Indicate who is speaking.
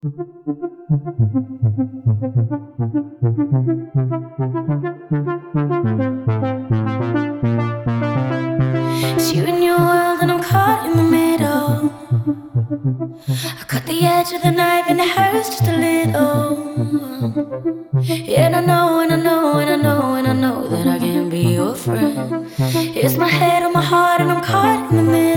Speaker 1: It's you and your world and I'm caught in the middle. I cut the edge of the knife and it hurts just a little. And I know, and I know, and I know that I can't be your friend. It's my head on my heart and I'm caught in the middle.